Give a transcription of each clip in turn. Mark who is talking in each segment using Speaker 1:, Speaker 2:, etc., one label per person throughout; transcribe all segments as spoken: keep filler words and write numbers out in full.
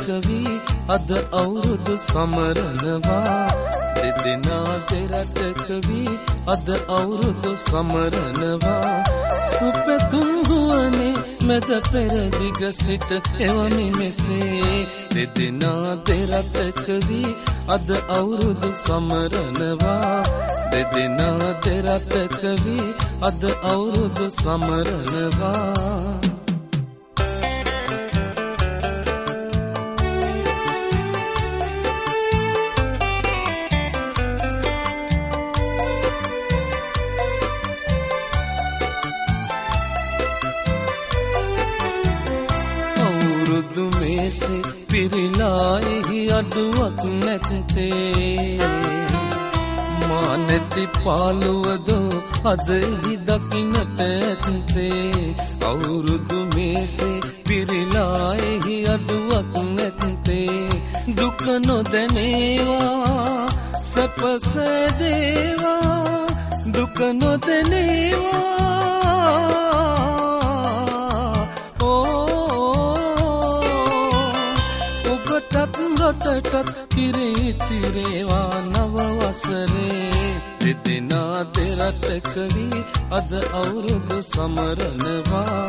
Speaker 1: කවි අද අවුරුදු සමරනවා දෙදෙනා දෙරට කවි අද අවුරුදු සමරනවා සුපතුම් ගුවනේ මැද පෙරදිග සිට එවමි මෙසේ දෙදෙනා දෙරට කවි අද අවුරුදු සමරනවා දෙදෙනා දෙරට කවි අද අවුරුදු සමරනවා අවුරුදු මේසේ පිරිලා එහි අඩුවක් නැත්තේ මා නැති පාළුවදෝ අද එහි දකින්නට ඇත්තේ අවුරුදු මේසේ පිරිලා එහි අඩුවක් නැත්තේ දුක නොදැනේවා සැපසදේවා දුක නොදැනේවා රටටත් කිරීතිරේවා නව වසරේ දෙදෙනා දෙරට කවි අද අවුරුදු සමරනවා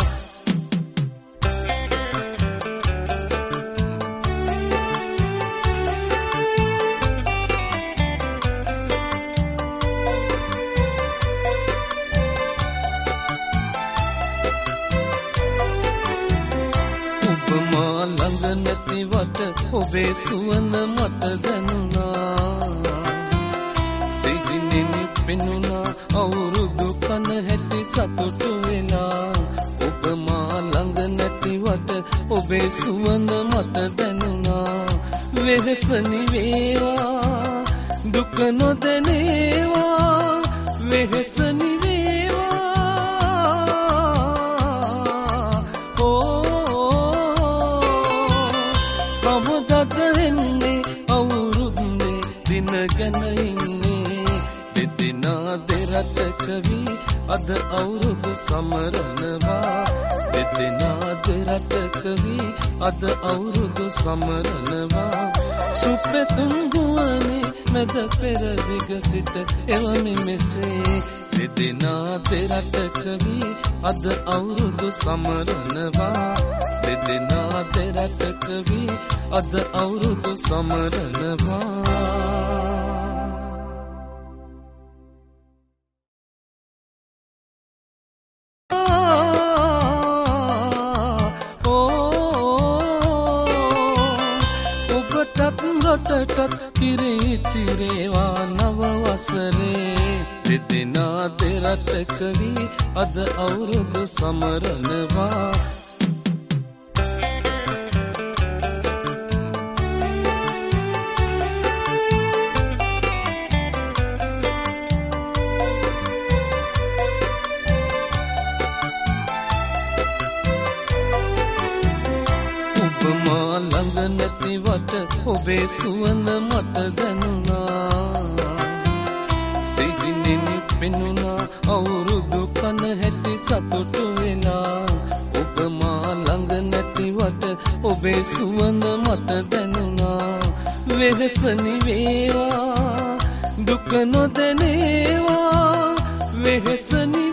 Speaker 1: මා ළඟ නැතිවට ඔබේ සුවඳ මට දැනුණා සිහිනෙන් පෙනුණා අවුරුදු කන හැටි සතුටු වෙලා ඔබ මා ළඟ නැතිවට ඔබේ සුවඳ මට දැනුණා වෙහස නිවේවා දුක නොදැනේවා වෙහස කවි අද අවුරුදු සමරනවා දෙදෙනා දෙරට කවි අද අවුරුදු සමරනවා සුපතුම් ගුවනේ මැද පෙරදිග සිට එවමි මෙසේ දෙදෙනා දෙරට කවි අද අවුරුදු සමරනවා දෙදෙනා දෙරට කවි අද අවුරුදු සමරනවා රටටත් කිරීතිරේවා නව වසරේ දෙදෙනා දෙරට කවි අද අවුරුදු සමරනවා මා ළඟ නැතිවට ඔබේ සුවඳ මට දැනුණා සිහිනෙන් පෙනුණා අවුරුදු කන හැටි සතුටු වෙලා ඔබ මා ළඟ නැතිවට ඔබේ සුවඳ මට දැනුණා වෙහස නිවේවා දුක නොදැනේවා වෙහස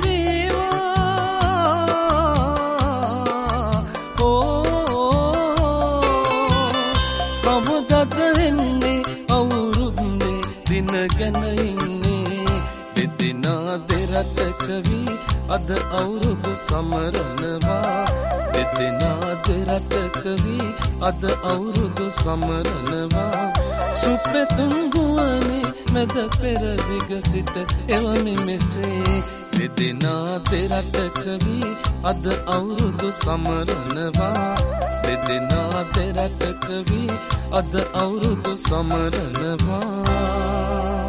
Speaker 1: දෙදෙනා දෙරට කවි අද අවුරුදු සමරනවා දෙදෙනා දෙරට කවි අද අවුරුදු සමරනවා සුපතුම් ගුවනේ මැද පෙරදිග සිට එවමි මෙසේ දෙදෙනා දෙරට කවි අද අවුරුදු සමරනවා දෙදෙනා දෙරට කවි අද අවුරුදු සමරනවා